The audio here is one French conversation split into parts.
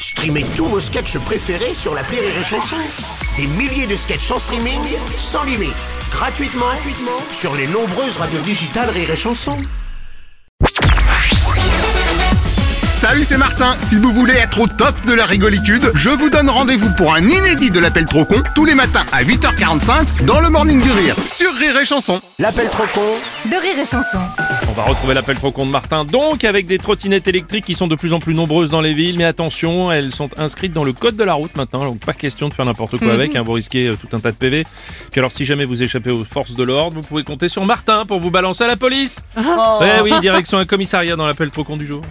Streamez tous vos sketchs préférés sur l'appli Rire et Chanson. Des milliers de sketchs en streaming, sans limite, gratuitement sur les nombreuses radios digitales Rire et Chanson. Salut, c'est Martin. Si vous voulez être au top de la rigolitude, je vous donne rendez-vous pour un inédit de l'appel trop con tous les matins à 8h45 dans le Morning du Rire sur Rire et Chanson. L'appel trop con de Rire et Chanson. On va retrouver l'appel trop con de Martin, donc avec des trottinettes électriques qui sont de plus en plus nombreuses dans les villes, mais attention, elles sont inscrites dans le code de la route maintenant, donc pas question de faire n'importe quoi avec, vous risquez tout un tas de PV. Puis alors si jamais vous échappez aux forces de l'ordre, vous pouvez compter sur Martin pour vous balancer à la police. Ouais, oui, direction un commissariat dans l'appel trop con du jour.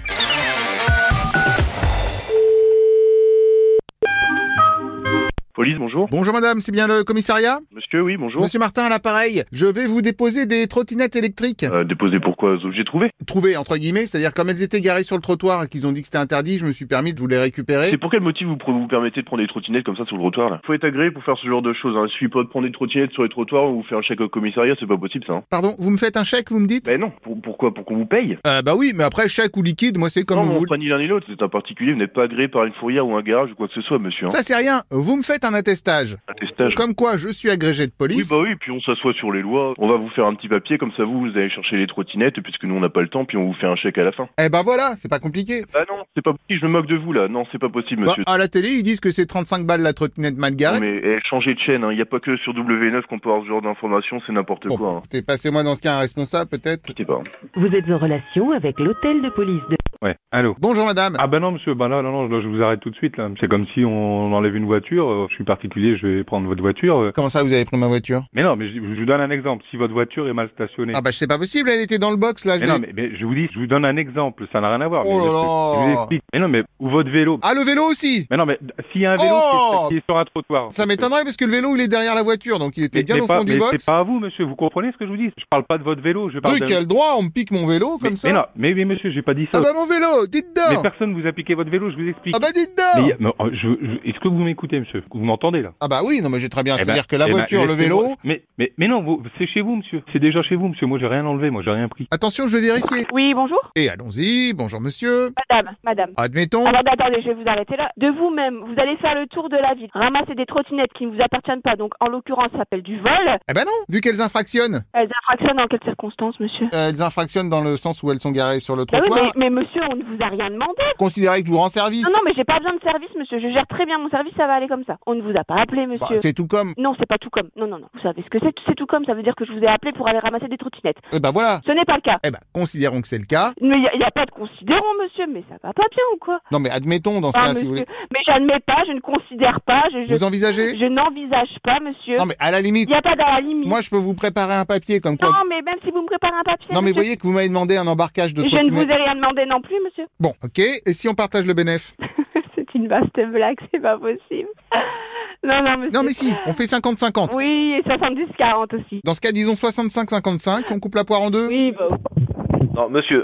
Police, bonjour. Bonjour madame, c'est bien le commissariat ? Monsieur, oui, bonjour. Monsieur Martin à l'appareil, je vais vous déposer des trottinettes électriques. Déposer pourquoi aux objets trouvés? Trouvées entre guillemets, c'est-à-dire comme elles étaient garées sur le trottoir et qu'ils ont dit que c'était interdit, je me suis permis de vous les récupérer. C'est pour quel motif vous permettez de prendre des trottinettes comme ça sur le trottoir là? Faut être agréé pour faire ce genre de choses, hein. Il suffit pas de prendre des trottinettes sur les trottoirs ou faire un chèque au commissariat, c'est pas possible ça, hein. Pardon, vous me faites un chèque, vous me dites ? Ben non, pourquoi? Pour qu'on vous paye? Bah oui, mais après chèque ou liquide, moi c'est comme Non, vous non, voulez. pas ni l'un ni l'autre, c'est un particulier, vous n'êtes pas agréé par une fourrière ou un garage ou quoi que ce soit, monsieur, hein. Ça c'est rien, vous me faites un attestage. Attestage. Comme quoi je suis agrégé de police. Oui, bah oui, puis on s'assoit sur les lois, on va vous faire un petit papier, comme ça vous allez chercher les trottinettes, puisque nous on n'a pas le temps, puis on vous fait un chèque à la fin. Eh ben voilà, c'est pas compliqué. Bah non, c'est pas possible, je me moque de vous là, non, c'est pas possible, Bah, monsieur. à la télé, ils disent que c'est 35 balles la trottinette mal garée. Non, mais changez de chaîne, hein. Y a pas que sur W9 qu'on peut avoir ce genre d'informations, c'est n'importe quoi, hein. Écoutez, passez-moi dans ce cas un responsable peut-être. Quittez pas. Vous êtes en relation avec l'hôtel de police de... Ouais, allô. Bonjour madame. Ah bah non monsieur, bah là, non, là, je vous arrête tout de suite là. C'est comme si on enlève une voiture, je suis particulier, je vais prendre votre voiture. Comment ça vous avez pris ma voiture ? Mais non, mais je vous donne un exemple, si votre voiture est mal stationnée. Ah bah c'est pas possible, elle était dans le box là. Mais non, mais je vous dis, je vous donne un exemple, ça n'a rien à voir. Oh mais là là. je vous explique. Mais non, mais ou votre vélo. Ah le vélo aussi. Mais non, mais s'il y a un vélo Oh qui est sur un trottoir. Ça m'étonnerait parce que le vélo il est derrière la voiture donc il était bien au fond du mais box. c'est pas à vous monsieur, vous comprenez ce que je vous dis? Je parle pas de votre vélo, je parle Oui, quel droit on me pique mon vélo comme ça? Mais non, mais monsieur, j'ai pas dit ça. Ah bah mon vélo, dites Mais donc. personne vous a piqué votre vélo, je vous explique. Ah bah dites donc. Mais est-ce que vous m'écoutez, monsieur? Vous m'entendez là? Ah bah oui, non mais j'ai très bien, Eh ben, c'est-à-dire que la voiture, le vélo... Mais non, c'est chez vous, monsieur. C'est déjà chez vous, monsieur. Moi, j'ai rien enlevé, moi, j'ai rien pris. Attention, je vais vérifier. Oui, bonjour. Et allons-y, bonjour monsieur. Madame. Admettons. Alors attendez, je vais vous arrêter là. De vous-même, vous allez faire le tour de la ville, ramasser des trottinettes qui ne vous appartiennent pas, donc en l'occurrence ça s'appelle du vol. Eh ben non, vu qu'elles infractionnent. Elles infractionnent dans quelles circonstances, monsieur? Elles infractionnent dans le sens où elles sont garées sur le Ah oui, trottoir. mais monsieur, on ne vous a rien demandé. Considérez que je vous rends service. Non, mais j'ai pas besoin de service, monsieur. Je gère très bien mon service, ça va aller comme ça. On ne vous a pas appelé, Bah, monsieur. c'est tout comme. Non, c'est pas tout comme. Non. Vous savez ce que c'est tout comme. Ça veut dire que je vous ai appelé pour aller ramasser des trottinettes. Eh ben voilà. Ce n'est pas le cas. Eh ben, considérons que c'est le cas. Mais il y a pas de considérant, monsieur. Mais ça va pas bien ou quoi? Non mais admettons dans ce cas, monsieur. si vous voulez. Mais j'admets pas, je ne considère pas. Vous envisagez? Je n'envisage pas, monsieur. Non mais à la limite, Il n'y a pas dans la limite. moi je peux vous préparer un papier comme quoi... Non, mais même si vous me préparez un papier. Non mais monsieur, voyez que vous m'avez demandé un embarquage de je ne vous trottinette. ai rien demandé non plus, monsieur. Bon, ok. Et si on partage le bénéf? C'est une vaste blague, c'est pas possible. Non, monsieur. Non mais si, on fait 50-50. Oui, et 70-40 aussi. Dans ce cas, disons 65-55, on coupe la poire en deux. Oui, bah. Non, monsieur.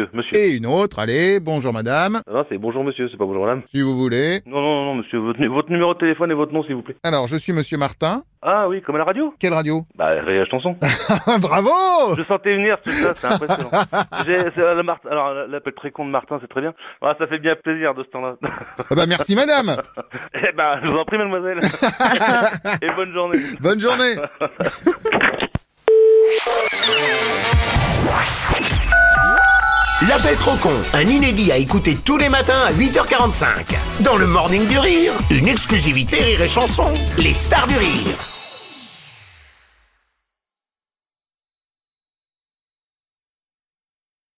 Et une autre, allez, bonjour madame, Non, c'est bonjour monsieur, c'est pas bonjour madame. si vous voulez. Non, monsieur, votre numéro de téléphone et votre nom s'il vous plaît. Alors, je suis monsieur Martin. Ah oui, comme à la radio? Quelle radio? Bah, Rire et Chanson. Bravo! Je sentais venir tout ça, c'est impressionnant. Alors, l'appel très con de Martin, c'est très bien. Ah, ça fait bien plaisir de ce temps-là. Ah bah merci madame. Eh ben, je vous en prie, mademoiselle. Et bonne journée. Bonne journée. L'appel trop con, un inédit à écouter tous les matins à 8h45. Dans le Morning du Rire, une exclusivité Rire et Chanson, les stars du rire.